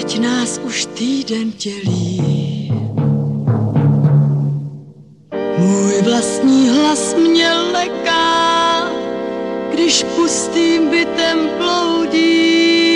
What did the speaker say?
ať nás už týden dělí. Můj vlastní hlas mě leká, když pustým bytem bloudí.